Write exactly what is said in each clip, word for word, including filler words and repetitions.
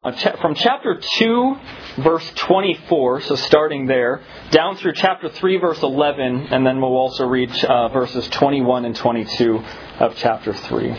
From chapter two, verse twenty-four, so starting there, down through chapter three, verse eleven, and then we'll also read uh, verses twenty-one and twenty-two of chapter three.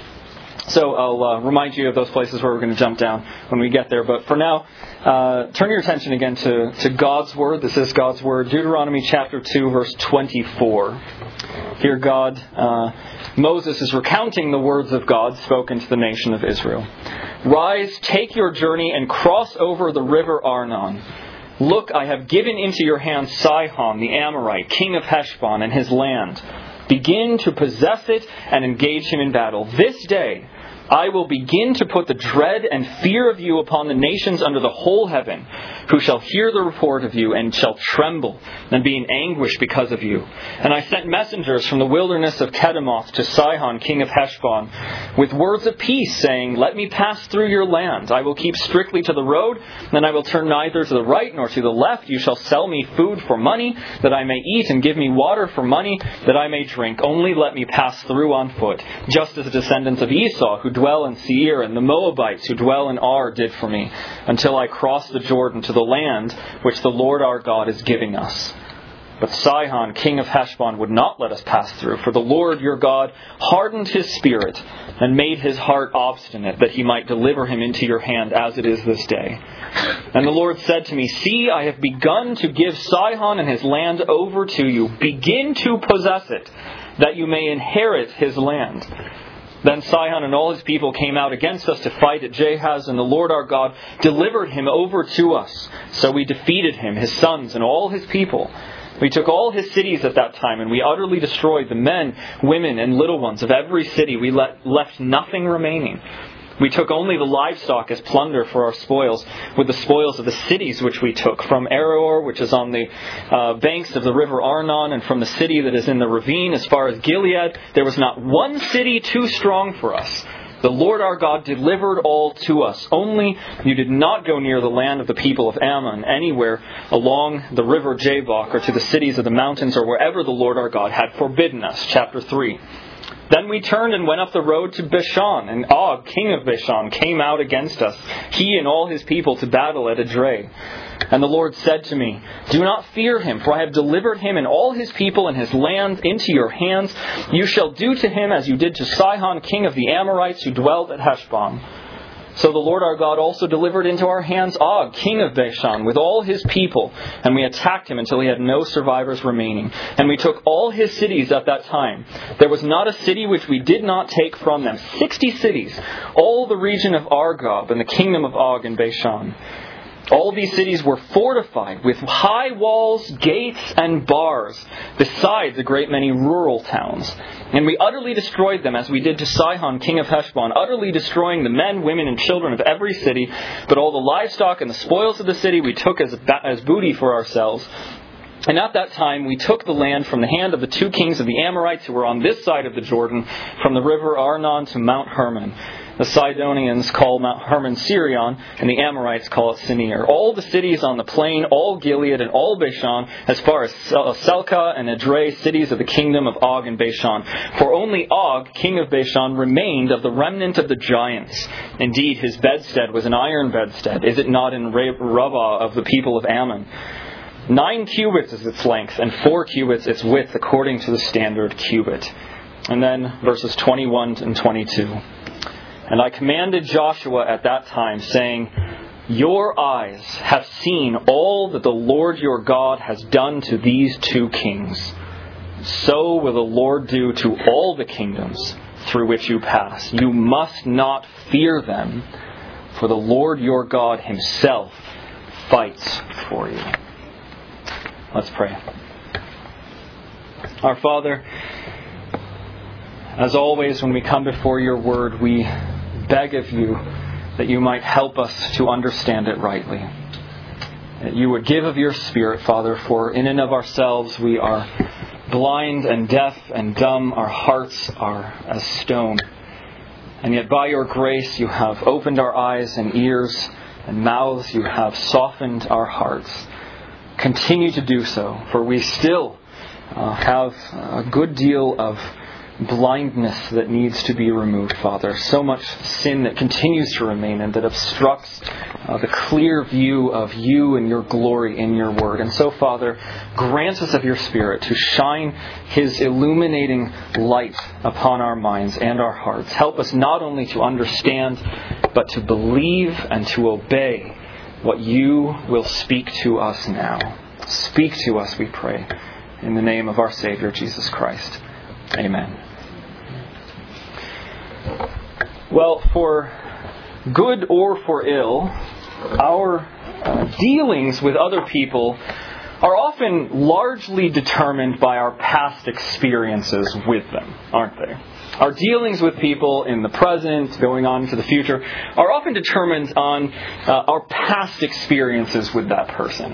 So I'll uh, remind you of those places where we're going to jump down when we get there. But for now, uh, turn your attention again to, to God's Word. This is God's Word. Deuteronomy chapter two, verse twenty-four. Here God, uh, Moses is recounting the words of God spoken to the nation of Israel. Rise, take your journey, and cross over the river Arnon. Look, I have given into your hand Sihon, the Amorite, king of Heshbon, and his land. Begin to possess it and engage him in battle. This day I will begin to put the dread and fear of you upon the nations under the whole heaven, who shall hear the report of you and shall tremble and be in anguish because of you. And I sent messengers from the wilderness of Kedemoth to Sihon, king of Heshbon, with words of peace, saying, Let me pass through your land. I will keep strictly to the road, and I will turn neither to the right nor to the left. You shall sell me food for money, that I may eat, and give me water for money, that I may drink. Only let me pass through on foot, just as the descendants of Esau, who dwell in Seir, and the Moabites who dwell in Ar did for me, until I cross the Jordan to the land which the Lord our God is giving us. But Sihon, king of Heshbon, would not let us pass through, for the Lord your God hardened his spirit and made his heart obstinate, that he might deliver him into your hand, as it is this day. And the Lord said to me, See, I have begun to give Sihon and his land over to you. Begin to possess it, that you may inherit his land. Then Sihon and all his people came out against us to fight at Jahaz, and the Lord our God delivered him over to us. So we defeated him, his sons, and all his people. We took all his cities at that time, and we utterly destroyed the men, women, and little ones of every city. We let, left nothing remaining. We took only the livestock as plunder for our spoils, with the spoils of the cities which we took, from Aroer, which is on the uh, banks of the river Arnon, and from the city that is in the ravine as far as Gilead. There was not one city too strong for us. The Lord our God delivered all to us. Only you did not go near the land of the people of Ammon, anywhere along the river Jabbok, or to the cities of the mountains, or wherever the Lord our God had forbidden us. Chapter three. Then we turned and went up the road to Bashan, and Og, king of Bashan, came out against us, he and all his people, to battle at Edrei. And the Lord said to me, Do not fear him, for I have delivered him and all his people and his land into your hands. You shall do to him as you did to Sihon, king of the Amorites, who dwelt at Heshbon. So the Lord our God also delivered into our hands Og, king of Bashan, with all his people, and we attacked him until he had no survivors remaining. And we took all his cities at that time. There was not a city which we did not take from them. Sixty cities, all the region of Argob and the kingdom of Og in Bashan. All these cities were fortified with high walls, gates, and bars, besides a great many rural towns. And we utterly destroyed them, as we did to Sihon, king of Heshbon, utterly destroying the men, women, and children of every city. But all the livestock and the spoils of the city we took as, as booty for ourselves. And at that time we took the land from the hand of the two kings of the Amorites who were on this side of the Jordan, from the river Arnon to Mount Hermon. The Sidonians call Mount Hermon Sirion, and the Amorites call it Sinir. All the cities on the plain, all Gilead and all Bashan, as far as Selka and Edrei, cities of the kingdom of Og and Bashan. For only Og, king of Bashan, remained of the remnant of the giants. Indeed, his bedstead was an iron bedstead. Is it not in Rabbah of the people of Ammon? Nine cubits is its length, and four cubits its width, according to the standard cubit. And then verses twenty-one and twenty-two. And I commanded Joshua at that time, saying, Your eyes have seen all that the Lord your God has done to these two kings. So will the Lord do to all the kingdoms through which you pass. You must not fear them, for the Lord your God himself fights for you. Let's pray. Our Father, as always, when we come before your word, we beg of you that you might help us to understand it rightly. That you would give of your Spirit, Father, for in and of ourselves we are blind and deaf and dumb. Our hearts are as stone. And yet by your grace you have opened our eyes and ears and mouths. You have softened our hearts. Continue to do so, for we still uh, have a good deal of blindness that needs to be removed, Father. So much sin that continues to remain and that obstructs uh, the clear view of you and your glory in your word. And so, Father, grant us of your Spirit to shine His illuminating light upon our minds and our hearts. Help us not only to understand, but to believe and to obey what you will speak to us now. Speak to us, we pray, in the name of our Savior, Jesus Christ. Amen. Well, for good or for ill, our uh, dealings with other people are often largely determined by our past experiences with them, aren't they? Our dealings with people in the present, going on into the future, are often determined on uh, our past experiences with that person.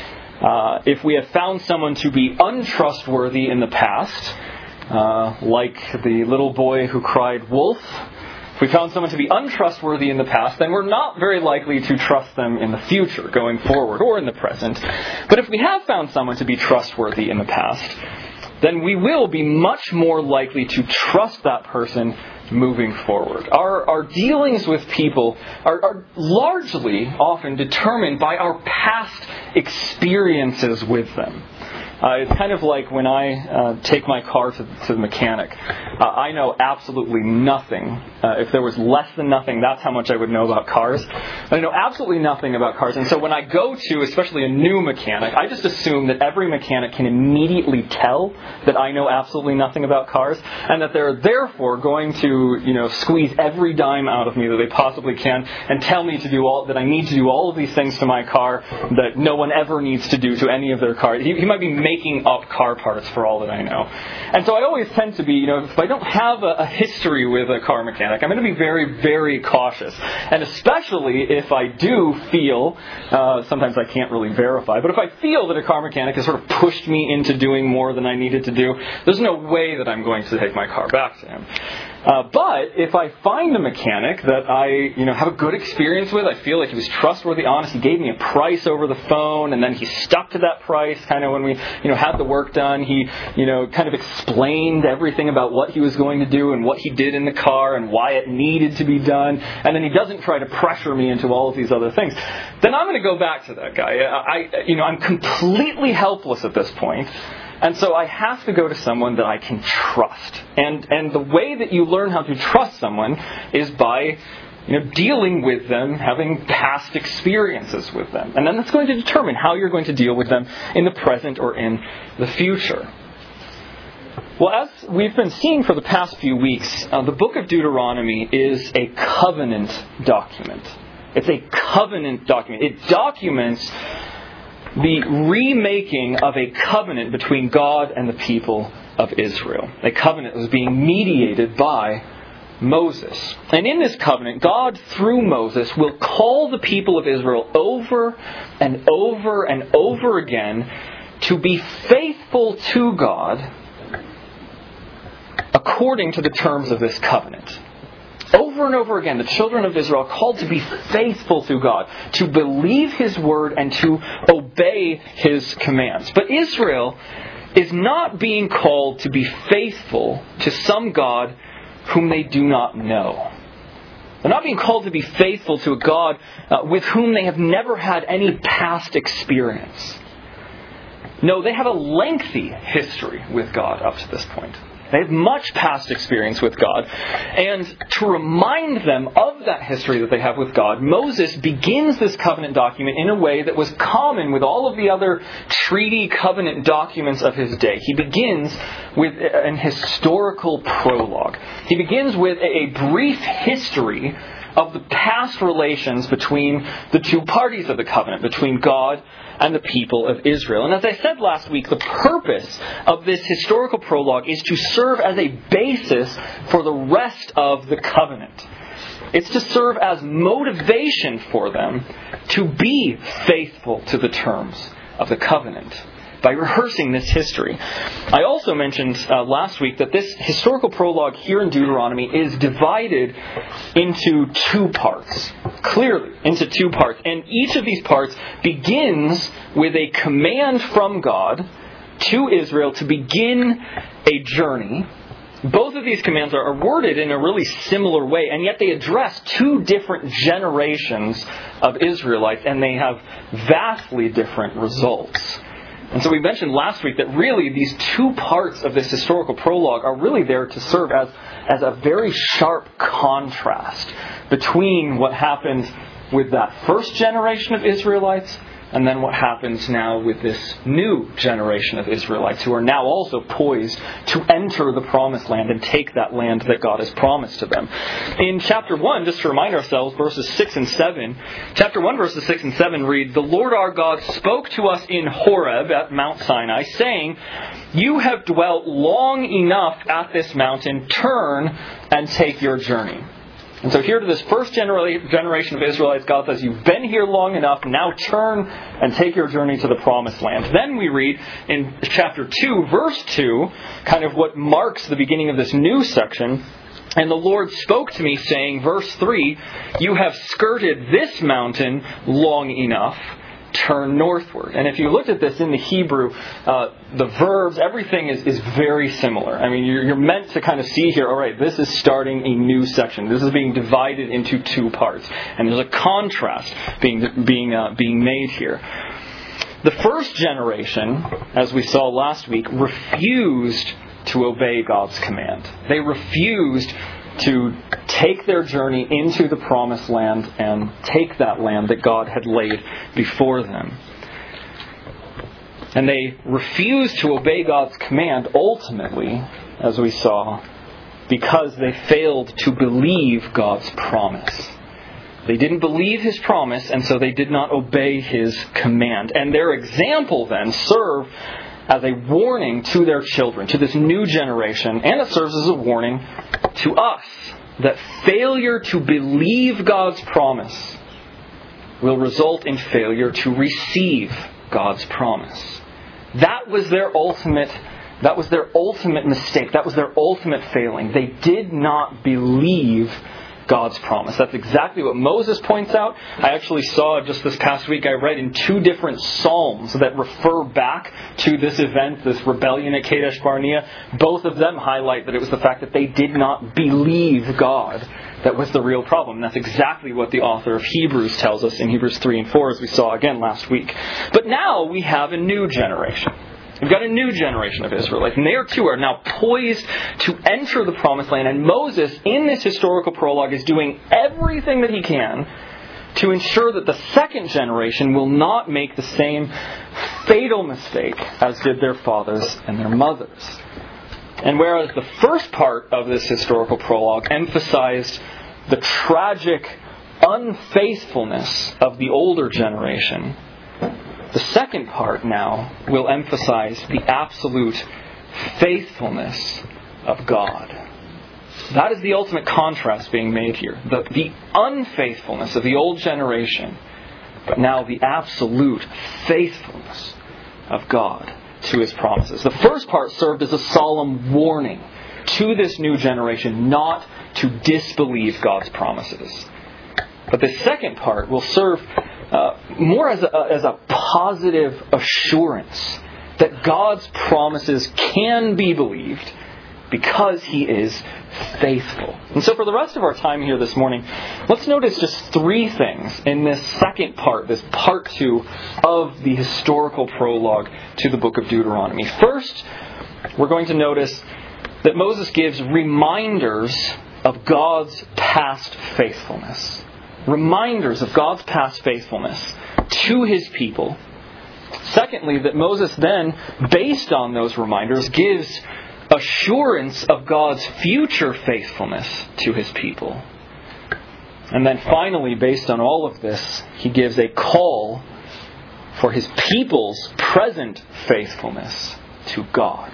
Uh, if we have found someone to be untrustworthy in the past, uh, like the little boy who cried wolf, if we found someone to be untrustworthy in the past, then we're not very likely to trust them in the future, going forward, or in the present. But if we have found someone to be trustworthy in the past, then we will be much more likely to trust that person moving forward. Our, our dealings with people are, are largely often determined by our past experiences with them. Uh, it's kind of like when I uh, take my car to, to the mechanic. Uh, I know absolutely nothing. Uh, if there was less than nothing, that's how much I would know about cars. But I know absolutely nothing about cars. And so when I go to, especially a new mechanic, I just assume that every mechanic can immediately tell that I know absolutely nothing about cars, and that they're therefore going to, you know, squeeze every dime out of me that they possibly can, and tell me to do all that I need to do all of these things to my car that no one ever needs to do to any of their cars. He, he might be making up car parts for all that I know. And so I always tend to be, you know, if I don't have a, a history with a car mechanic, I'm going to be very, very cautious. And especially if I do feel, uh, sometimes I can't really verify, but if I feel that a car mechanic has sort of pushed me into doing more than I needed to do, there's no way that I'm going to take my car back to him. Uh, but if I find a mechanic that I, you know, have a good experience with, I feel like he was trustworthy, honest, he gave me a price over the phone, and then he stuck to that price kind of when we, you know, had the work done. He, you know, kind of explained everything about what he was going to do and what he did in the car and why it needed to be done, and then he doesn't try to pressure me into all of these other things. Then I'm going to go back to that guy. I, you know, I'm completely helpless at this point. And so I have to go to someone that I can trust. And and the way that you learn how to trust someone is by, you know, dealing with them, having past experiences with them. And then that's going to determine how you're going to deal with them in the present or in the future. Well, as we've been seeing for the past few weeks, uh, the book of Deuteronomy is a covenant document. It's a covenant document. It documents the remaking of a covenant between God and the people of Israel. A covenant that was being mediated by Moses. And in this covenant, God, through Moses, will call the people of Israel over and over and over again to be faithful to God according to the terms of this covenant. Over and over again, the children of Israel are called to be faithful to God, to believe His word and to obey His commands. But Israel is not being called to be faithful to some God whom they do not know. They're not being called to be faithful to a God uh, with whom they have never had any past experience. No, they have a lengthy history with God up to this point. They have much past experience with God. And to remind them of that history that they have with God, Moses begins this covenant document in a way that was common with all of the other treaty covenant documents of his day. He begins with an historical prologue. He begins with a brief history of the past relations between the two parties of the covenant, between God and the people of Israel. And as I said last week, the purpose of this historical prologue is to serve as a basis for the rest of the covenant. It's to serve as motivation for them to be faithful to the terms of the covenant by rehearsing this history. I also mentioned uh, last week that this historical prologue here in Deuteronomy is divided into two parts. Clearly, into two parts. And each of these parts begins with a command from God to Israel to begin a journey both of these commands are worded in a really similar way, and yet they address two different generations of Israelites, and they have vastly different results. And so we mentioned last week that really these two parts of this historical prologue are really there to serve as, as a very sharp contrast between what happens with that first generation of Israelites and then what happens now with this new generation of Israelites who are now also poised to enter the promised land and take that land that God has promised to them. In chapter one, just to remind ourselves, verses six and seven, chapter one, verses six and seven read, "The Lord our God spoke to us in Horeb at Mount Sinai, saying, 'You have dwelt long enough at this mountain. Turn and take your journey.'" And so here to this first genera- generation of Israelites, God says, "You've been here long enough, now turn and take your journey to the promised land." Then we read in chapter two, verse two, kind of what marks the beginning of this new section. "And the Lord spoke to me, saying," verse three, "You have skirted this mountain long enough. Turn northward." And if you looked at this in the Hebrew, uh, the verbs, everything is, is very similar. I mean, you're, you're meant to kind of see here, all right, this is starting a new section. This is being divided into two parts. And there's a contrast being, being, uh, being made here. The first generation, as we saw last week, refused to obey God's command. They refused to take their journey into the promised land and take that land that God had laid before them. And they refused to obey God's command ultimately, as we saw, because they failed to believe God's promise. They didn't believe His promise, and so they did not obey His command. And their example then served as a warning to their children, to this new generation, and it serves as a warning to us that failure to believe God's promise will result in failure to receive God's promise. That was their ultimate that was their ultimate mistake. That was their ultimate failing. They did not believe God's promise. That's exactly what Moses points out. I actually saw just this past week, I read in two different Psalms that refer back to this event, this rebellion at Kadesh Barnea. Both of them highlight that it was the fact that they did not believe God that was the real problem. And that's exactly what the author of Hebrews tells us in Hebrews three and four, as we saw again last week. But now we have a new generation. We've got a new generation of Israelites, and they too are now poised to enter the promised land. And Moses, in this historical prologue, is doing everything that he can to ensure that the second generation will not make the same fatal mistake as did their fathers and their mothers. And whereas the first part of this historical prologue emphasized the tragic unfaithfulness of the older generation, the second part now will emphasize the absolute faithfulness of God. That is the ultimate contrast being made here. The, the unfaithfulness of the old generation, but now the absolute faithfulness of God to His promises. The first part served as a solemn warning to this new generation not to disbelieve God's promises. But the second part will serve Uh, more as a, as a positive assurance that God's promises can be believed because He is faithful. And so for the rest of our time here this morning, let's notice just three things in this second part, this part two of the historical prologue to the book of Deuteronomy. First, we're going to notice that Moses gives reminders of God's past faithfulness. Reminders of God's past faithfulness to His people. Secondly, that Moses then, based on those reminders, gives assurance of God's future faithfulness to His people. And then finally, based on all of this, He gives a call for His people's present faithfulness to God.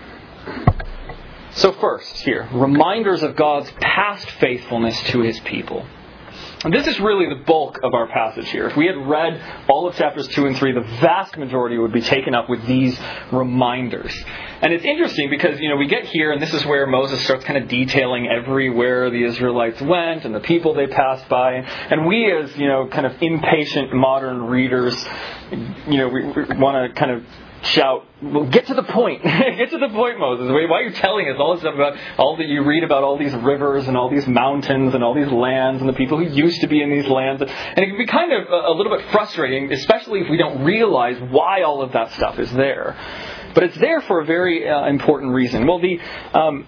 So first, here, reminders of God's past faithfulness to His people. And this is really the bulk of our passage here. If we had read all of chapters two and three, the vast majority would be taken up with these reminders. And it's interesting because, you know, we get here and this is where Moses starts kind of detailing everywhere the Israelites went and the people they passed by. And we as, you know, kind of impatient modern readers, you know, we, we want to kind of shout, well, get to the point. Get to the point, Moses. Why are you telling us all this stuff about all that you read about all these rivers and all these mountains and all these lands and the people who used to be in these lands? And it can be kind of a little bit frustrating, especially if we don't realize why all of that stuff is there. But it's there for a very uh, important reason. Well, the um,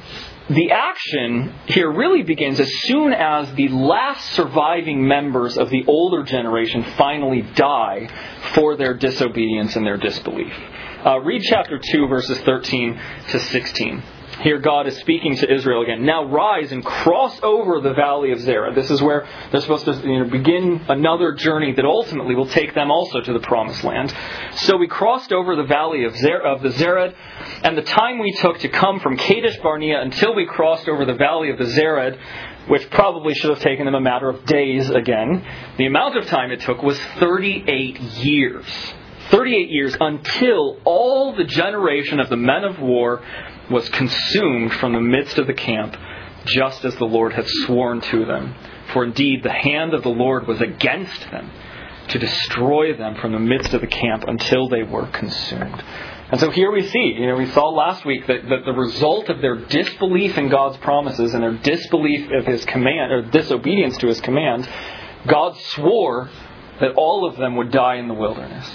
the action here really begins as soon as the last surviving members of the older generation finally die for their disobedience and their disbelief. Uh, read chapter two, verses thirteen to sixteen. Here God is speaking to Israel again. Now rise and cross over the valley of Zered. This is where they're supposed to you know, begin another journey that ultimately will take them also to the promised land. So we crossed over the valley of, Zer- of the Zered, and the time we took to come from Kadesh Barnea until we crossed over the valley of the Zered, which probably should have taken them a matter of days again, the amount of time it took was thirty-eight years. thirty-eight years until all the generation of the men of war was consumed from the midst of the camp, just as the Lord had sworn to them. For indeed the hand of the Lord was against them, to destroy them from the midst of the camp until they were consumed. And so here we see, you know, we saw last week that, that the result of their disbelief in God's promises and their disbelief of His command, or disobedience to His command, God swore that all of them would die in the wilderness.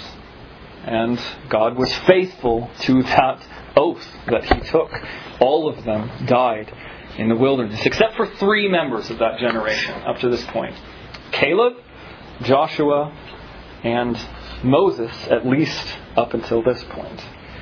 And God was faithful to that oath that He took. All of them died in the wilderness, except for three members of that generation up to this point. Caleb, Joshua, and Moses, at least up until this point.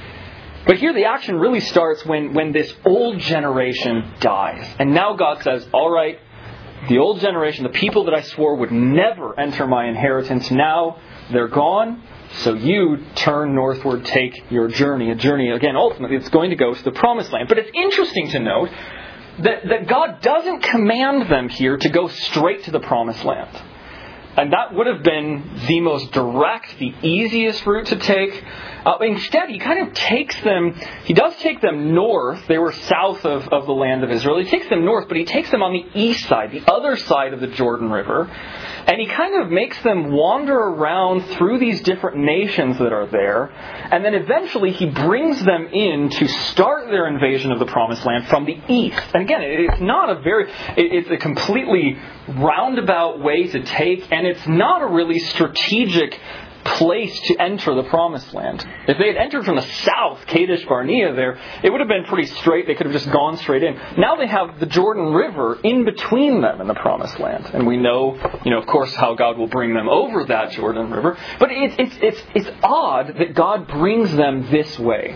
But here the action really starts when, when this old generation dies. And now God says, all right, the old generation, the people that I swore would never enter my inheritance, now they're gone. So you turn northward, take your journey. A journey, again, ultimately, it's going to go to the promised land. But it's interesting to note that, that God doesn't command them here to go straight to the promised land. And that would have been the most direct, the easiest route to take. Uh, instead, He kind of takes them, He does take them north. They were south of, of the land of Israel. He takes them north, but He takes them on the east side, the other side of the Jordan River. And He kind of makes them wander around through these different nations that are there. And then eventually He brings them in to start their invasion of the promised land from the east. And again, it's not a very, it's a completely roundabout way to take, and it's not a really strategic place to enter the promised land. If they had entered from the south, Kadesh Barnea there, it would have been pretty straight. They could have just gone straight in. Now they have the Jordan River in between them and the promised land. And we know, you know, of course, how God will bring them over that Jordan River. But it's it's it's it's odd that God brings them this way.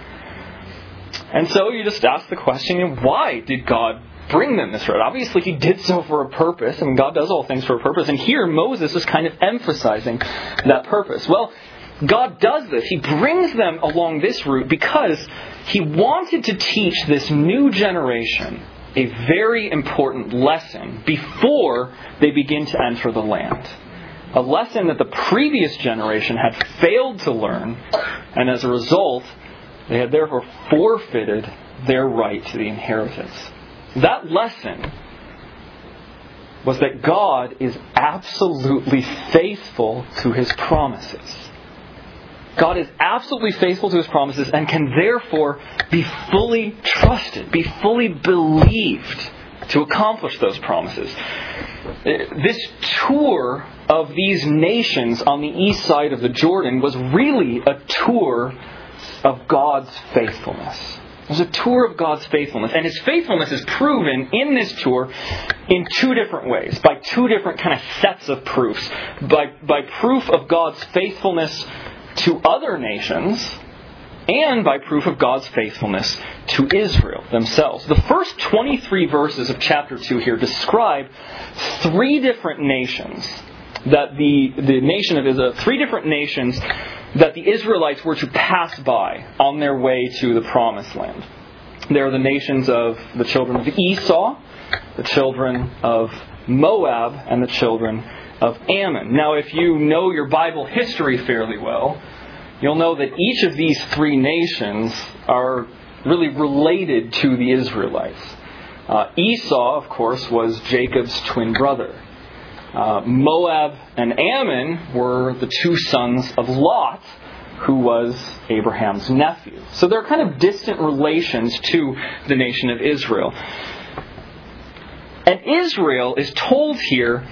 And so you just ask the question, why did God bring them this road? Obviously, He did so for a purpose. I mean, God does all things for a purpose. And here, Moses is kind of emphasizing that purpose. Well, God does this. He brings them along this route because He wanted to teach this new generation a very important lesson before they begin to enter the land. A lesson that the previous generation had failed to learn, and as a result, they had therefore forfeited their right to the inheritance. That lesson was that God is absolutely faithful to His promises. God is absolutely faithful to His promises and can therefore be fully trusted, be fully believed to accomplish those promises. This tour of these nations on the east side of the Jordan was really a tour of God's faithfulness. It was a tour of God's faithfulness. And His faithfulness is proven in this tour in two different ways. By two different kind of sets of proofs. By, by proof of God's faithfulness to other nations, and by proof of God's faithfulness to Israel themselves. The first twenty-three verses of chapter two here describe three different nations that the, the nation of Israel, three different nations that the Israelites were to pass by on their way to the promised land. There are the nations of the children of Esau, the children of Moab, and the children of Ammon. Now, if you know your Bible history fairly well, you'll know that each of these three nations are really related to the Israelites. Uh, Esau, of course, was Jacob's twin brother. Uh, Moab and Ammon were the two sons of Lot, who was Abraham's nephew. So there are kind of distant relations to the nation of Israel. And Israel is told here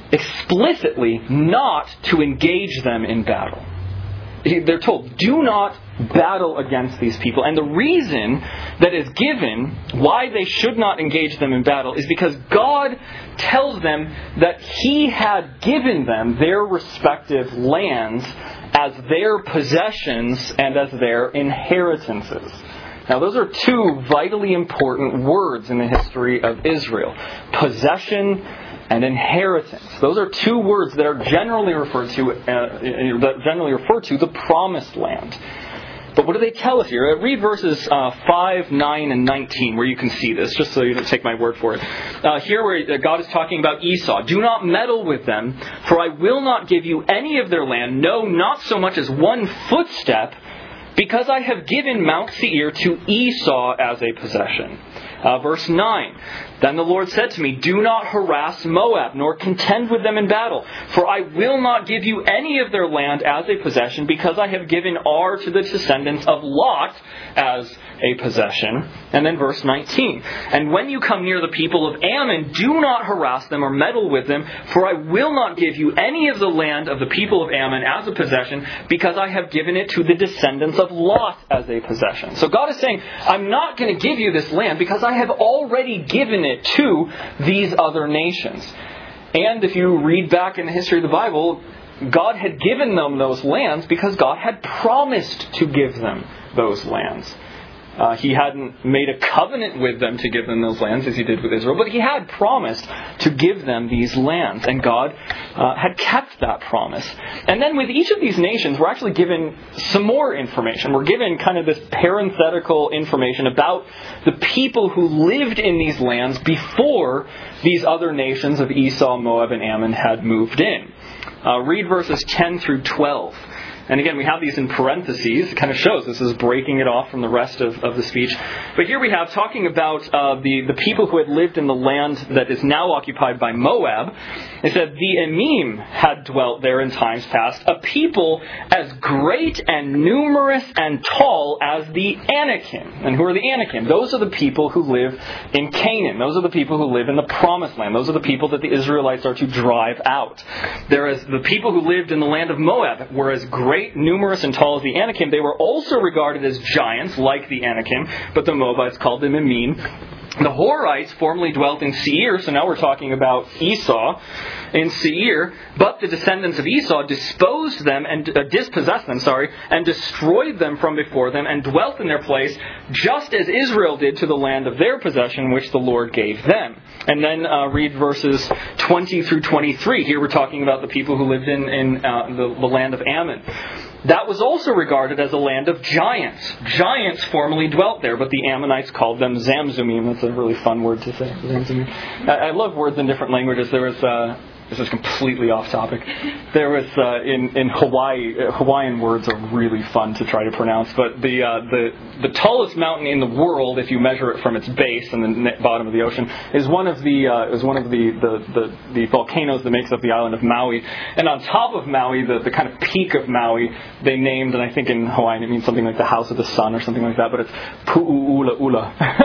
explicitly not to engage them in battle. They're told, do not battle against these people. And the reason that is given why they should not engage them in battle is because God tells them that He had given them their respective lands as their possessions and as their inheritances. Now, those are two vitally important words in the history of Israel. Possession and inheritance. Those are two words that are generally referred to, uh, that generally refer to the promised land. But what do they tell us here? Read verses uh, five, nine, and nineteen, where you can see this, just so you don't take my word for it. Uh, here where God is talking about Esau. Do not meddle with them, for I will not give you any of their land, no, not so much as one footstep, because I have given Mount Seir to Esau as a possession. Uh, verse nine. Then the Lord said to me, do not harass Moab, nor contend with them in battle, for I will not give you any of their land as a possession, because I have given Ar to the descendants of Lot as a possession. And then verse nineteen. And when you come near the people of Ammon, do not harass them or meddle with them, for I will not give you any of the land of the people of Ammon as a possession, because I have given it to the descendants of Lot as a possession. So God is saying, I'm not going to give you this land because I have already given it to these other nations. And if you read back in the history of the Bible, God had given them those lands because God had promised to give them those lands. Uh, he hadn't made a covenant with them to give them those lands as He did with Israel, but He had promised to give them these lands, and God uh, had kept that promise. And then with each of these nations, we're actually given some more information. We're given kind of this parenthetical information about the people who lived in these lands before these other nations of Esau, Moab, and Ammon had moved in. Uh, read verses ten through twelve. And again, we have these in parentheses. It kind of shows this is breaking it off from the rest of, of the speech. But here we have talking about uh, the, the people who had lived in the land that is now occupied by Moab. It said, the Emim had dwelt there in times past, a people as great and numerous and tall as the Anakim. And who are the Anakim? Those are the people who live in Canaan. Those are the people who live in the Promised Land. Those are the people that the Israelites are to drive out. Whereas the people who lived in the land of Moab were as great, numerous, and tall as the Anakim. They were also regarded as giants, like the Anakim, but the Moabites called them Emim. The Horites formerly dwelt in Seir, so now we're talking about Esau in Seir, but the descendants of Esau disposed them and uh, dispossessed them, sorry, and destroyed them from before them, and dwelt in their place, just as Israel did to the land of their possession, which the Lord gave them. And then uh, read verses twenty through twenty-three. Here we're talking about the people who lived in, in uh, the, the land of Ammon. That was also regarded as a land of giants. Giants formerly dwelt there, but the Ammonites called them Zamzumim. That's a really fun word to say. Zamzumim. I, I love words in different languages. There was... Uh, This is completely off topic. There was uh, in in Hawaii. Uh, Hawaiian words are really fun to try to pronounce. But the uh, the the tallest mountain in the world, if you measure it from its base and the bottom of the ocean, is one of the uh, is one of the, the, the, the volcanoes that makes up the island of Maui. And on top of Maui, the, the kind of peak of Maui, they named, and I think in Hawaiian it means something like the House of the Sun or something like that. But it's Pu'u'ula-ula.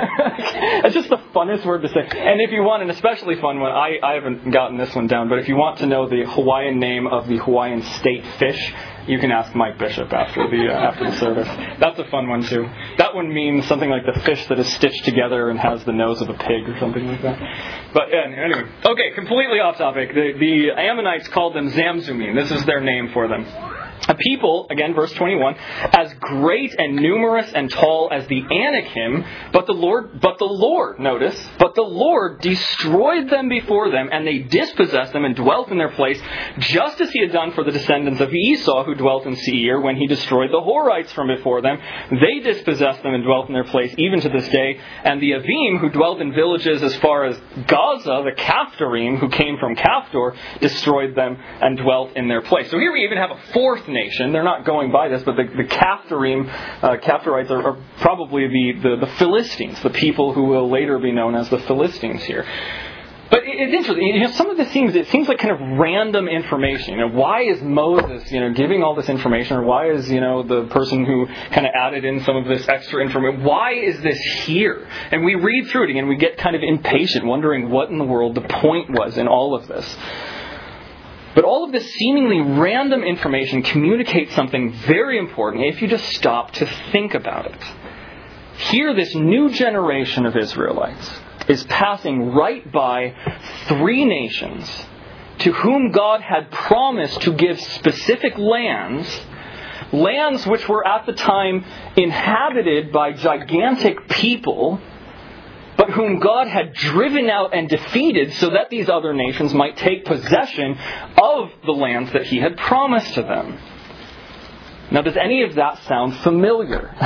It's just the funnest word to say. And if you want an especially fun one, I I haven't gotten this one down, but if you want to know the Hawaiian name of the Hawaiian state fish, you can ask Mike Bishop after the uh, after the service. That's a fun one too. That one means something like the fish that is stitched together and has the nose of a pig or something like that. But yeah, anyway, okay, completely off topic. The, the Ammonites called them Zamzumim. This is their name for them. A people, again, verse twenty-one, as great and numerous and tall as the Anakim, but the Lord, but the Lord, notice, but the Lord destroyed them before them, and they dispossessed them and dwelt in their place, just as He had done for the descendants of Esau who dwelt in Seir when He destroyed the Horites from before them. They dispossessed them and dwelt in their place even to this day. And the Avim, who dwelt in villages as far as Gaza, the Caphtorim, who came from Caphtor, destroyed them and dwelt in their place. So here we even have a fourth nation. They're not going by this, but the, the Caphtorim, uh, Caphtorites are, are probably the, the, the Philistines, the people who will later be known as the Philistines here. But it's interesting. You know, some of this seems it seems like kind of random information. You know, why is Moses, you know, giving all this information, or why is, you know, the person who kind of added in some of this extra information? Why is this here? And we read through it again. We get kind of impatient, wondering what in the world the point was in all of this. But all of this seemingly random information communicates something very important if you just stop to think about it. Here, this new generation of Israelites is passing right by three nations to whom God had promised to give specific lands, lands which were at the time inhabited by gigantic people, but whom God had driven out and defeated so that these other nations might take possession of the lands that He had promised to them. Now, does any of that sound familiar?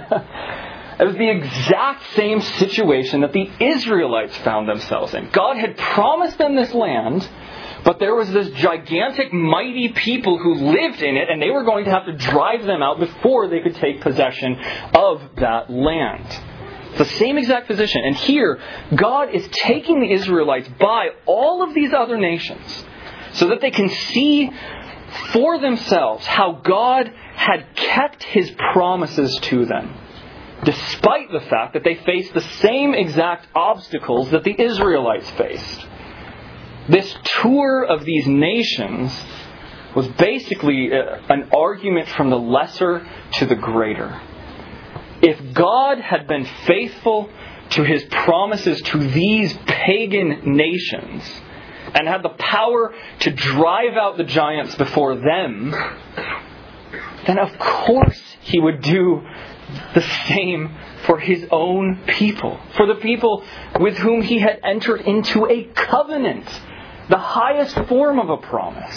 It was the exact same situation that the Israelites found themselves in. God had promised them this land, but there was this gigantic, mighty people who lived in it, and they were going to have to drive them out before they could take possession of that land. It's the same exact position. And here, God is taking the Israelites by all of these other nations so that they can see for themselves how God had kept His promises to them, despite the fact that they faced the same exact obstacles that the Israelites faced. This tour of these nations was basically an argument from the lesser to the greater. If God had been faithful to His promises to these pagan nations and had the power to drive out the giants before them, then of course He would do the same for His own people, for the people with whom He had entered into a covenant, the highest form of a promise.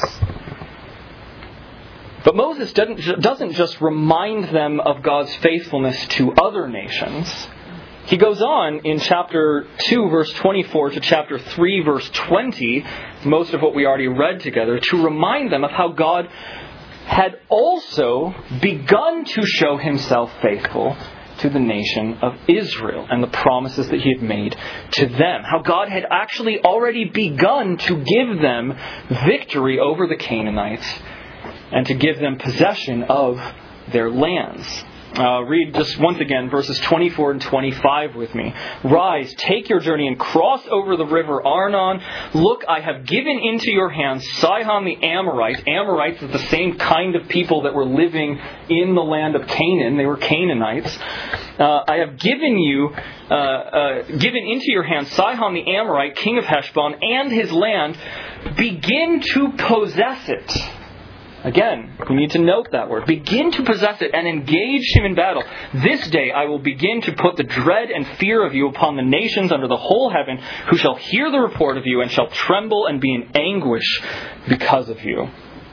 But Moses doesn't, doesn't just remind them of God's faithfulness to other nations. He goes on in chapter two, verse twenty-four to chapter three, verse twenty, most of what we already read together, to remind them of how God had also begun to show Himself faithful to the nation of Israel and the promises that He had made to them. How God had actually already begun to give them victory over the Canaanites and to give them possession of their lands. Uh, read just once again verses twenty-four and twenty-five with me. Rise, take your journey and cross over the river Arnon. Look, I have given into your hands Sihon the Amorite. Amorites is the same kind of people that were living in the land of Canaan. They were Canaanites. Uh, I have given you, uh, uh, given into your hands Sihon the Amorite, king of Heshbon, and his land. Begin to possess it. Again, we need to note that word. Begin to possess it and engage him in battle. This day I will begin to put the dread and fear of you upon the nations under the whole heaven, who shall hear the report of you and shall tremble and be in anguish because of you.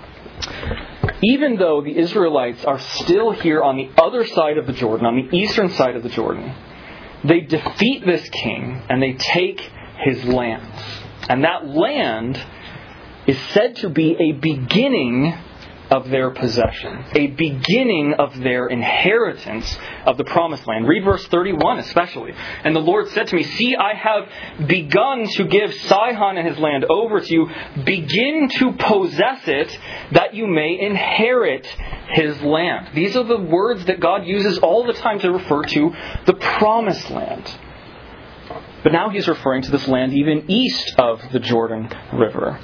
Even though the Israelites are still here on the other side of the Jordan, on the eastern side of the Jordan, they defeat this king and they take his lands. And that land is said to be a beginning of their possession, a beginning of their inheritance of the promised land. Read verse thirty-one especially. And the Lord said to me, see, I have begun to give Sihon and his land over to you. Begin to possess it, that you may inherit his land. These are the words that God uses all the time to refer to the promised land. But now He's referring to this land even east of the Jordan River.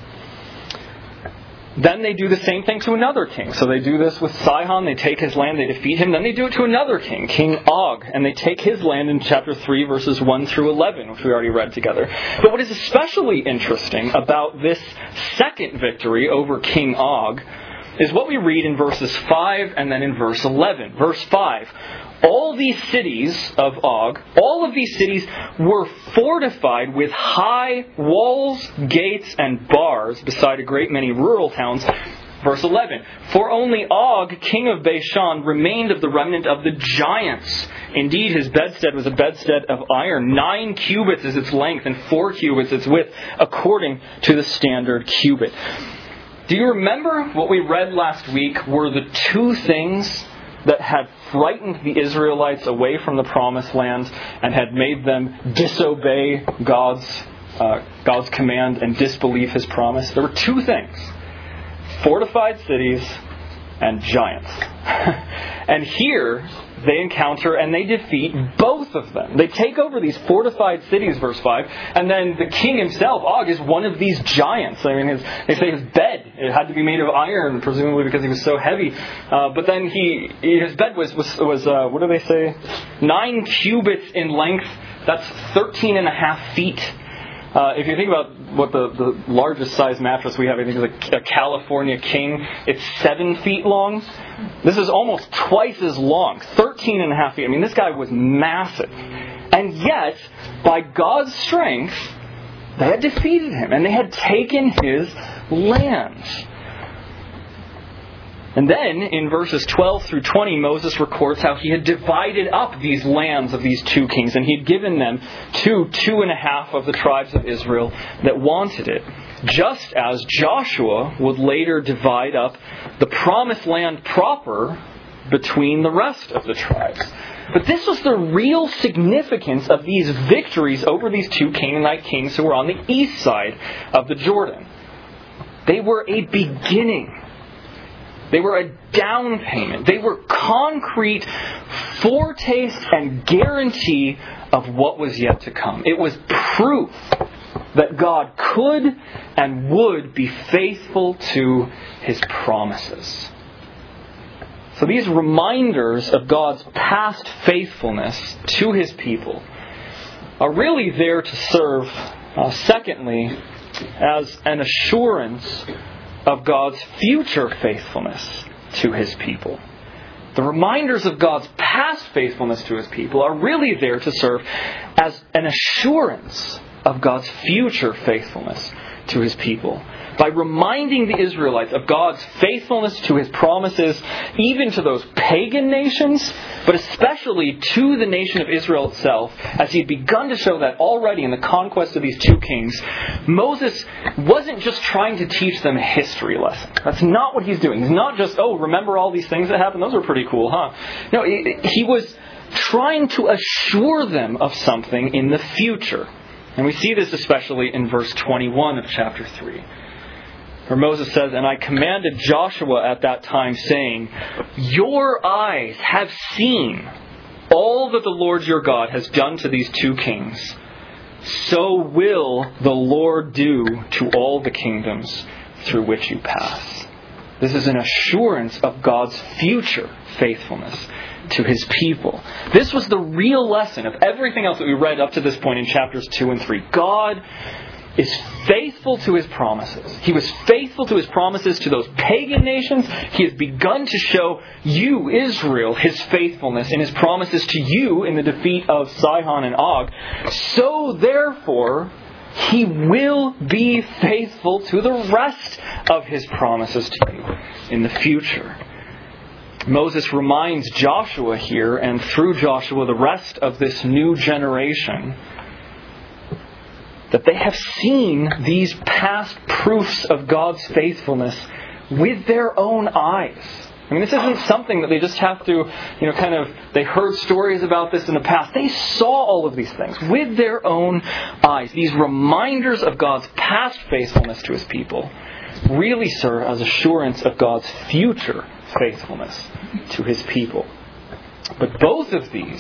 Then they do the same thing to another king. So they do this with Sihon. They take his land. They defeat him. Then they do it to another king, King Og. And they take his land in chapter three, verses one through eleven, which we already read together. But what is especially interesting about this second victory over King Og is what we read in verses five and then in verse eleven. Verse five. All these cities of Og, all of these cities were fortified with high walls, gates, and bars, beside a great many rural towns. Verse eleven. For only Og, king of Bashan, remained of the remnant of the giants. Indeed, his bedstead was a bedstead of iron. Nine cubits is its length, and four cubits its width, according to the standard cubit. Do you remember what we read last week were the two things that had frightened the Israelites away from the promised land and had made them disobey God's uh, God's command and disbelieve His promise? There were two things: fortified cities and giants. And here they encounter and they defeat both of them. They take over these fortified cities, verse five, and then the king himself, Og, is one of these giants. I mean, his, they say his bed, it had to be made of iron, presumably because he was so heavy. Uh, but then he, his bed was, was, was uh, what do they say? Nine cubits in length. That's thirteen and a half feet. Uh, if you think about what the, the largest size mattress we have, I think is a, a California King. It's seven feet long. This is almost twice as long, thirteen and a half feet. I mean, this guy was massive. And yet, by God's strength, they had defeated him and they had taken his lands. And then, in verses twelve through twenty, Moses records how he had divided up these lands of these two kings, and he had given them to two and a half of the tribes of Israel that wanted it. Just as Joshua would later divide up the promised land proper between the rest of the tribes. But this was the real significance of these victories over these two Canaanite kings who were on the east side of the Jordan. They were a beginning. They were a down payment. They were concrete foretaste and guarantee of what was yet to come. It was proof that God could and would be faithful to His promises. So these reminders of God's past faithfulness to His people are really there to serve, uh, secondly, as an assurance of God's future faithfulness to His people. The reminders of God's past faithfulness to His people are really there to serve as an assurance of God's future faithfulness to His people. By reminding the Israelites of God's faithfulness to His promises, even to those pagan nations, but especially to the nation of Israel itself, as He had begun to show that already in the conquest of these two kings, Moses wasn't just trying to teach them a history lesson. That's not what he's doing. He's not just, oh, remember all these things that happened? Those were pretty cool, huh? No, he was trying to assure them of something in the future. And we see this especially in verse twenty-one of chapter three. Where Moses says, "And I commanded Joshua at that time, saying, Your eyes have seen all that the Lord your God has done to these two kings. So will the Lord do to all the kingdoms through which you pass." This is an assurance of God's future faithfulness to His people. This was the real lesson of everything else that we read up to this point in chapters two and three. God is faithful to His promises. He was faithful to His promises to those pagan nations. He has begun to show you, Israel, His faithfulness in His promises to you in the defeat of Sihon and Og. So therefore, He will be faithful to the rest of His promises to you in the future. Moses reminds Joshua here, and through Joshua the rest of this new generation, that they have seen these past proofs of God's faithfulness with their own eyes. I mean, this isn't something that they just have to, you know, kind of, they heard stories about this in the past. They saw all of these things with their own eyes. These reminders of God's past faithfulness to His people really serve as assurance of God's future faithfulness to His people. But both of these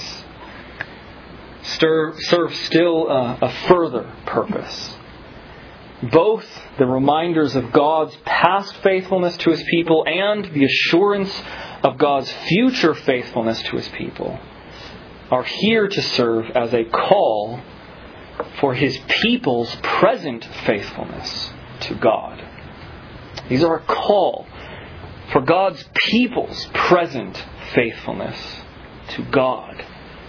Stir, serve still uh, a further purpose. Both the reminders of God's past faithfulness to His people and the assurance of God's future faithfulness to His people are here to serve as a call for His people's present faithfulness to God. These are a call for God's people's present faithfulness to God.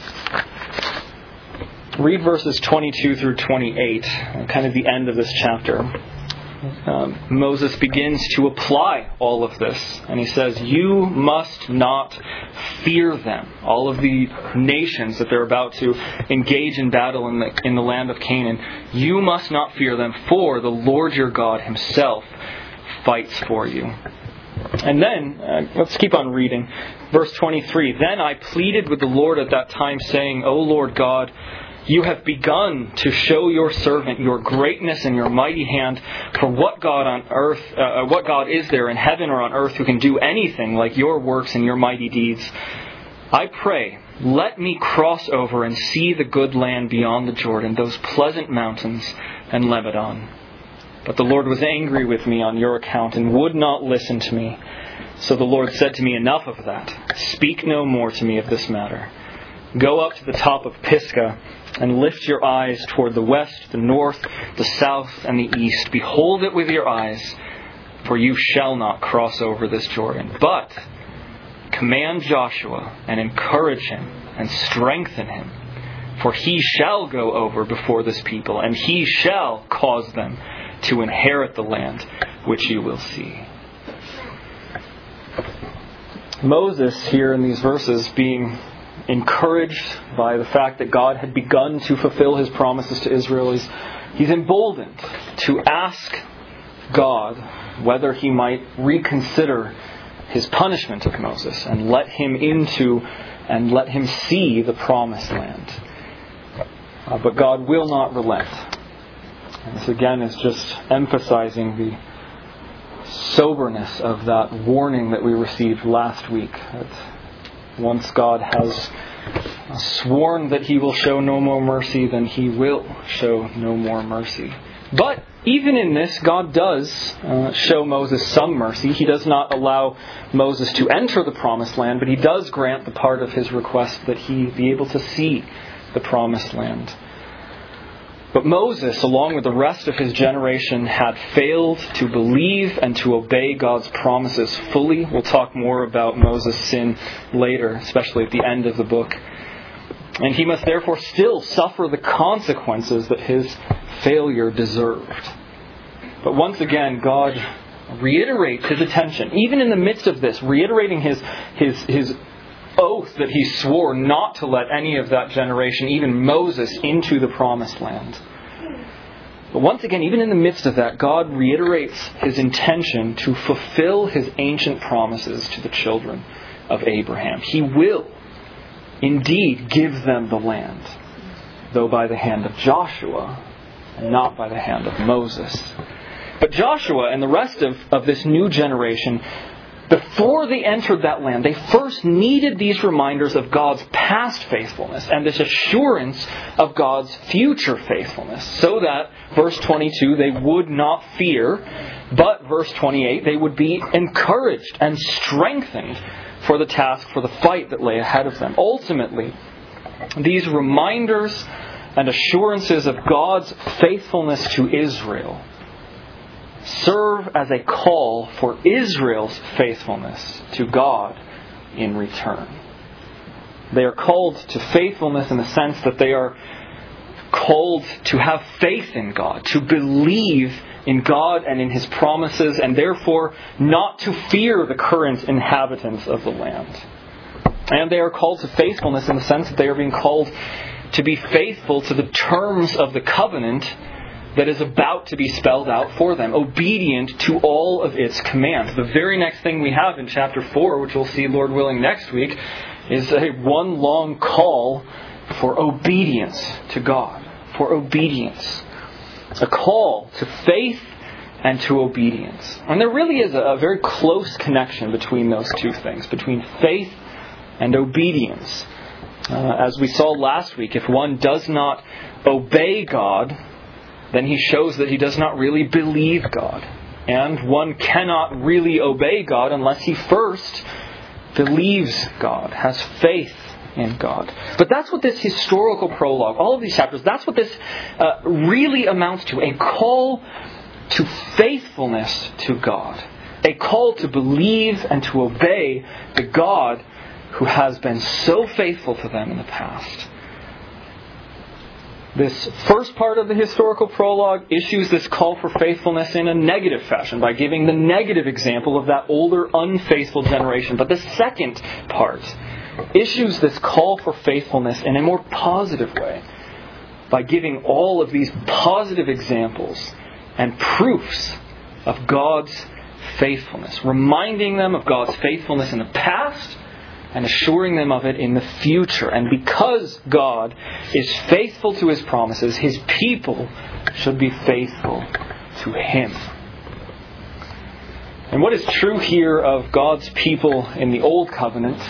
Read verses twenty-two through twenty-eight, kind of the end of this chapter. Um, Moses begins to apply all of this. And he says, "You must not fear them." All of the nations that they're about to engage in battle in the, in the land of Canaan. "You must not fear them, for the Lord your God Himself fights for you." And then, uh, let's keep on reading. Verse twenty-three, "Then I pleaded with the Lord at that time, saying, O Lord God, You have begun to show your servant your greatness and your mighty hand. For what God on earth, uh, what God is there in heaven or on earth who can do anything like your works and your mighty deeds? I pray, let me cross over and see the good land beyond the Jordan, those pleasant mountains and Lebanon. But the Lord was angry with me on your account and would not listen to me. So the Lord said to me, enough of that. Speak no more to me of this matter. Go up to the top of Pisgah and lift your eyes toward the west, the north, the south, and the east. Behold it with your eyes, for you shall not cross over this Jordan. But command Joshua and encourage him and strengthen him, for he shall go over before this people, and he shall cause them to inherit the land which you will see. Moses here in these verses being encouraged by the fact that God had begun to fulfill His promises to Israel, he's, he's emboldened to ask God whether He might reconsider His punishment of Moses and let him into and let him see the promised land. Uh, but God will not relent. And this again is just emphasizing the soberness of that warning that we received last week. That once God has sworn that He will show no more mercy, then He will show no more mercy. But even in this, God does uh, show Moses some mercy. He does not allow Moses to enter the promised land, but He does grant the part of his request that he be able to see the promised land. But Moses, along with the rest of his generation, had failed to believe and to obey God's promises fully. We'll talk more about Moses' sin later, especially at the end of the book. And he must therefore still suffer the consequences that his failure deserved. But once again, God reiterates His attention, even in the midst of this, reiterating his his his oath that He swore not to let any of that generation, even Moses, into the promised land. But once again, even in the midst of that, God reiterates His intention to fulfill His ancient promises to the children of Abraham. He will indeed give them the land, though by the hand of Joshua and not by the hand of Moses. But Joshua and the rest of, of this new generation, before they entered that land, they first needed these reminders of God's past faithfulness and this assurance of God's future faithfulness, so that, verse twenty-two, they would not fear, but, verse twenty-eight, they would be encouraged and strengthened for the task, for the fight that lay ahead of them. Ultimately, these reminders and assurances of God's faithfulness to Israel serve as a call for Israel's faithfulness to God in return. They are called to faithfulness in the sense that they are called to have faith in God, to believe in God and in His promises, and therefore not to fear the current inhabitants of the land. And they are called to faithfulness in the sense that they are being called to be faithful to the terms of the covenant that is about to be spelled out for them, obedient to all of its commands. The very next thing we have in chapter four, which we'll see, Lord willing, next week, is a one long call for obedience to God. For obedience. A call to faith and to obedience. And there really is a very close connection between those two things, between faith and obedience. Uh, as we saw last week, if one does not obey God, then he shows that he does not really believe God. And one cannot really obey God unless he first believes God, has faith in God. But that's what this historical prologue, all of these chapters, that's what this uh, really amounts to. A call to faithfulness to God. A call to believe and to obey the God who has been so faithful to them in the past. This first part of the historical prologue issues this call for faithfulness in a negative fashion by giving the negative example of that older, unfaithful generation. But the second part issues this call for faithfulness in a more positive way by giving all of these positive examples and proofs of God's faithfulness, reminding them of God's faithfulness in the past and assuring them of it in the future. And because God is faithful to His promises, His people should be faithful to Him. And what is true here of God's people in the Old Covenant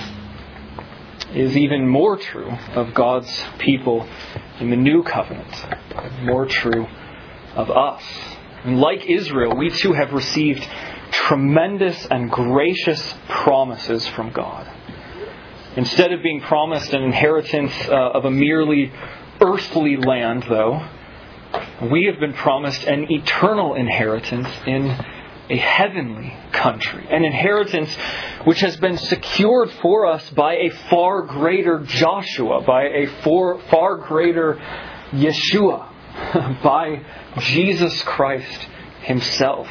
is even more true of God's people in the New Covenant. More true of us. And like Israel, we too have received tremendous and gracious promises from God. Instead of being promised an inheritance uh, of a merely earthly land, though, we have been promised an eternal inheritance in a heavenly country. An inheritance which has been secured for us by a far greater Joshua, by a far, far greater Yeshua, by Jesus Christ Himself.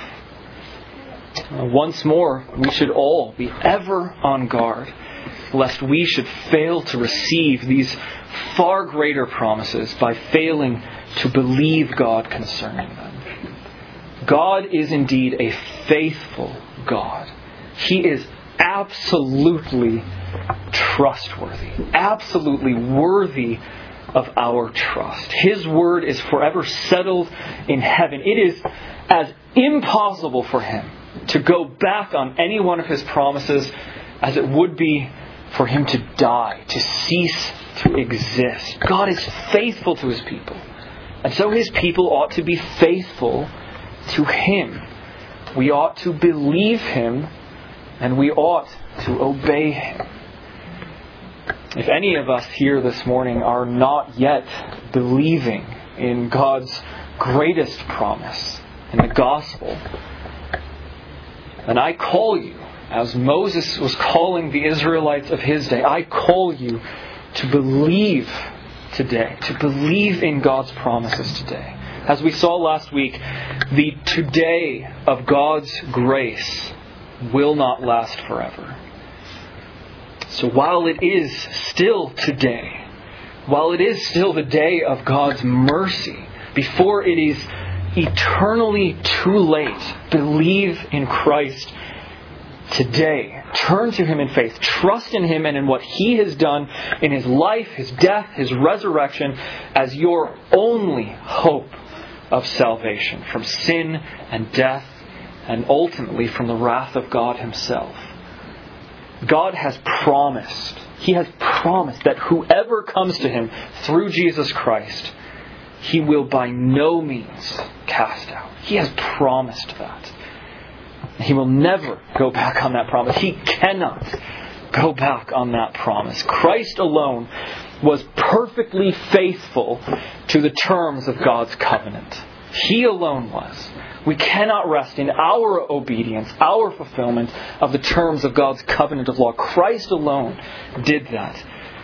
Uh, once more, we should all be ever on guard, lest we should fail to receive these far greater promises by failing to believe God concerning them. God is indeed a faithful God. He is absolutely trustworthy, absolutely worthy of our trust. His word is forever settled in heaven. It is as impossible for Him to go back on any one of His promises as it would be for Him to die, to cease to exist. God is faithful to His people. And so His people ought to be faithful to Him. We ought to believe Him, and we ought to obey Him. If any of us here this morning are not yet believing in God's greatest promise, in the gospel, then I call you, as Moses was calling the Israelites of his day, I call you to believe today, to believe in God's promises today. As we saw last week, the today of God's grace will not last forever. So while it is still today, while it is still the day of God's mercy, before it is eternally too late, believe in Christ today. Turn to Him in faith. Trust in Him and in what He has done in His life, His death, His resurrection as your only hope of salvation from sin and death and ultimately from the wrath of God Himself. God has promised, He has promised that whoever comes to Him through Jesus Christ, He will by no means cast out. He has promised that. He will never go back on that promise. He cannot go back on that promise. Christ alone was perfectly faithful to the terms of God's covenant. He alone was. We cannot rest in our obedience, our fulfillment of the terms of God's covenant of law. Christ alone did that.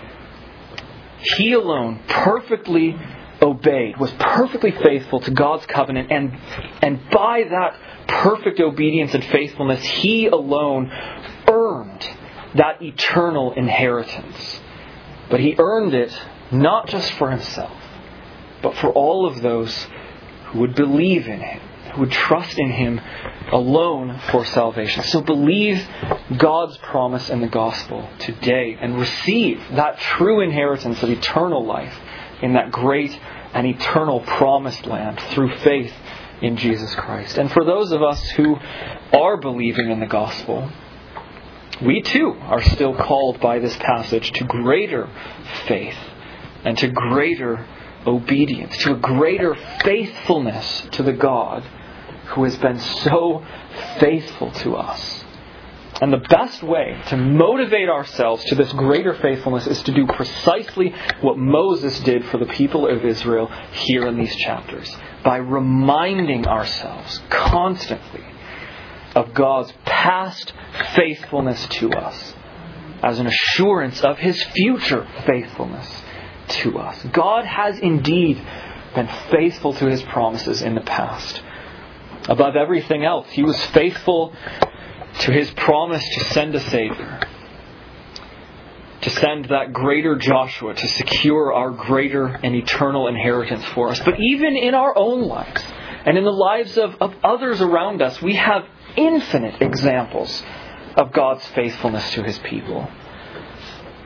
He alone perfectly obeyed, was perfectly faithful to God's covenant, and, and by that perfect obedience and faithfulness, He alone earned that eternal inheritance. But He earned it not just for Himself, but for all of those who would believe in Him, who would trust in Him alone for salvation. So believe God's promise in the gospel today and receive that true inheritance of eternal life in that great and eternal promised land through faith in Jesus Christ. And for those of us who are believing in the gospel, we too are still called by this passage to greater faith and to greater obedience, to a greater faithfulness to the God who has been so faithful to us. And the best way to motivate ourselves to this greater faithfulness is to do precisely what Moses did for the people of Israel here in these chapters, by reminding ourselves constantly of God's past faithfulness to us as an assurance of His future faithfulness to us. God has indeed been faithful to His promises in the past. Above everything else, He was faithful to His promise to send a Savior, to send that greater Joshua to secure our greater and eternal inheritance for us. But even in our own lives and in the lives of, of others around us, we have infinite examples of God's faithfulness to His people.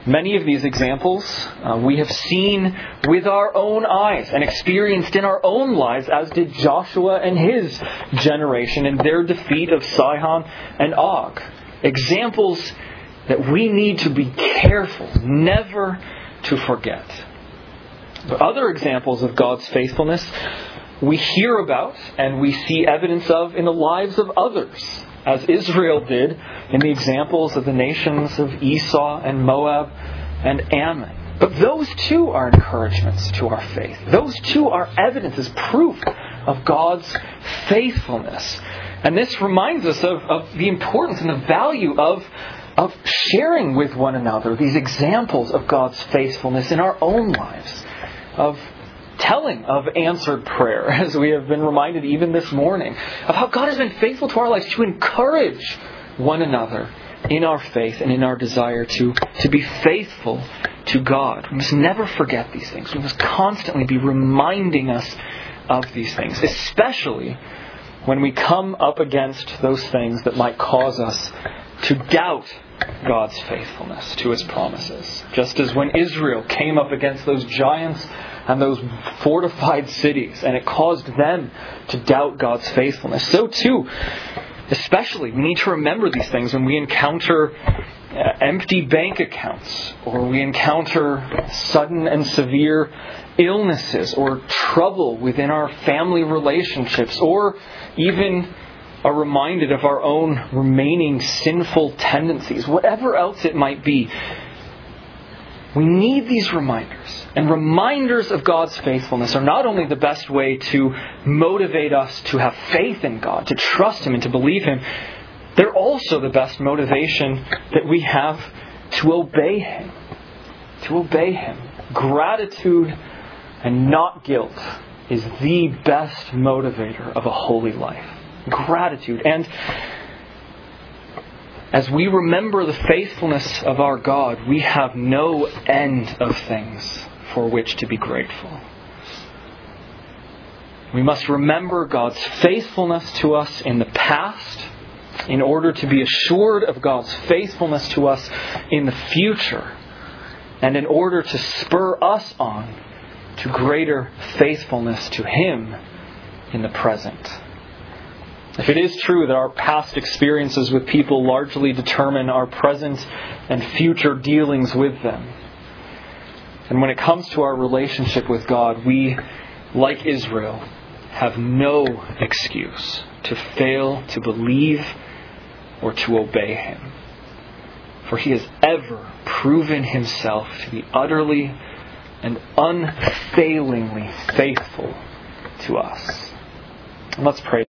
Many of these examples uh, we have seen with our own eyes and experienced in our own lives, as did Joshua and his generation in their defeat of Sihon and Og. Examples that we need to be careful never to forget. But other examples of God's faithfulness we hear about and we see evidence of in the lives of others, as Israel did in the examples of the nations of Esau and Moab and Ammon. But those too are encouragements to our faith. Those too are evidence, as proof of God's faithfulness. And this reminds us of, of the importance and the value of, of sharing with one another these examples of God's faithfulness in our own lives, of telling of answered prayer, as we have been reminded even this morning, of how God has been faithful to our lives, to encourage one another in our faith and in our desire to, to be faithful to God. We must never forget these things. We must constantly be reminding us of these things, especially when we come up against those things that might cause us to doubt God's faithfulness to His promises. Just as when Israel came up against those giants and those fortified cities, and it caused them to doubt God's faithfulness, so too, especially, we need to remember these things when we encounter uh, empty bank accounts, or we encounter sudden and severe illnesses, or trouble within our family relationships, or even are reminded of our own remaining sinful tendencies, whatever else it might be. We need these reminders. And reminders of God's faithfulness are not only the best way to motivate us to have faith in God, to trust Him and to believe Him, they're also the best motivation that we have to obey Him. To obey Him. Gratitude and not guilt is the best motivator of a holy life. Gratitude. And as we remember the faithfulness of our God, we have no end of things for which to be grateful. We must remember God's faithfulness to us in the past in order to be assured of God's faithfulness to us in the future, and in order to spur us on to greater faithfulness to Him in the present. If it is true that our past experiences with people largely determine our present and future dealings with them, and when it comes to our relationship with God, we, like Israel, have no excuse to fail to believe or to obey Him. For He has ever proven Himself to be utterly and unfailingly faithful to us. Let's pray.